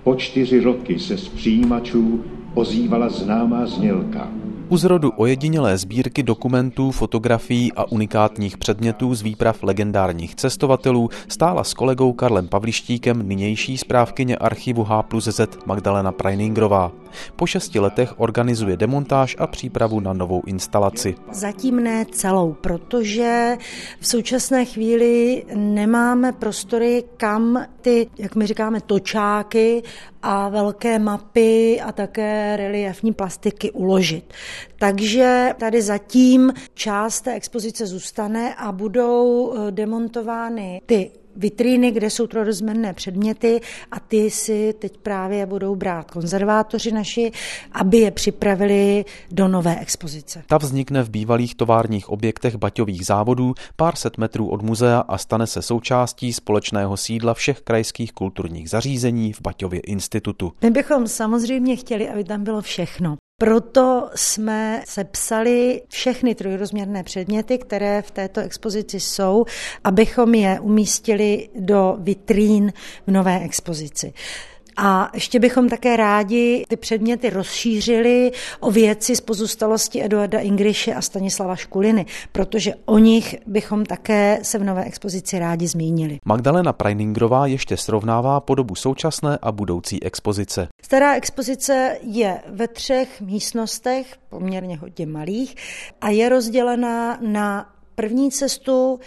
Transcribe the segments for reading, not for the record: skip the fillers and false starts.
Po 4 roky se z přijímačů ozývala známá znělka. U zrodu ojedinělé sbírky dokumentů, fotografií a unikátních předmětů z výprav legendárních cestovatelů stála s kolegou Karlem Pavlištíkem nynější správkyně archivu H+Z Magdalena Preiningrová. Po 6 letech organizuje demontáž a přípravu na novou instalaci. Zatím ne celou, protože v současné chvíli nemáme prostory, kam ty, jak my říkáme, točáky a velké mapy a také reliefní plastiky uložit. Takže tady zatím část té expozice zůstane a budou demontovány ty vitríny, kde jsou trojrozměrné předměty a ty si teď právě budou brát konzervátoři naši, aby je připravili do nové expozice. Ta vznikne v bývalých továrních objektech baťových závodů pár set metrů od muzea a stane se součástí společného sídla všech krajských kulturních zařízení v Baťově institutu. My bychom samozřejmě chtěli, aby tam bylo všechno. Proto jsme sepsali všechny trojrozměrné předměty, které v této expozici jsou, abychom je umístili do vitrín v nové expozici. A ještě bychom také rádi ty předměty rozšířili o věci z pozůstalosti Eduarda Ingriše a Stanislava Škuliny, protože o nich bychom také se v nové expozici rádi zmínili. Magdalena Preiningrová ještě srovnává podobu současné a budoucí expozice. Stará expozice je ve 3 místnostech, poměrně hodně malých, a je rozdělená na první cestu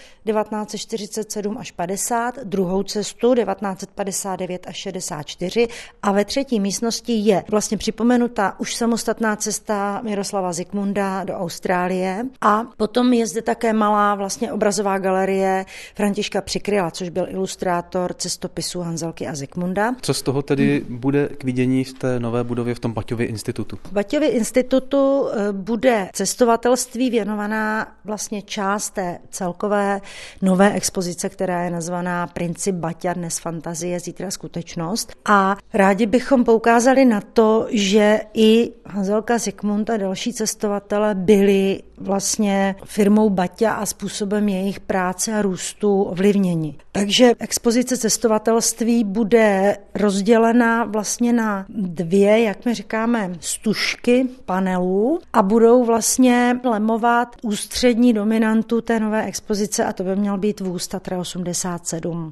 1947 až 50, druhou cestu 1959 až 64 a ve 3. místnosti je vlastně připomenuta už samostatná cesta Miroslava Zikmunda do Austrálie a potom je zde také malá vlastně obrazová galerie Františka Přikryla, což byl ilustrátor cestopisů Hanzelky a Zikmunda. Co z toho tedy bude k vidění v té nové budově v tom Baťově institutu? V Baťově institutu bude cestovatelství věnovaná vlastně část té celkové nové expozice, která je nazvaná Princip Baťa, dnes fantazie, zítra skutečnost. A rádi bychom poukázali na to, že i Hanzelka, Zikmund a další cestovatelé byli vlastně firmou Baťa a způsobem jejich práce a růstu ovlivněni. Takže expozice cestovatelství bude rozdělena vlastně na 2, jak my říkáme, stužky panelů a budou vlastně lemovat ústřední dominantu té nové expozice a to by měl být vůz Tatra 87.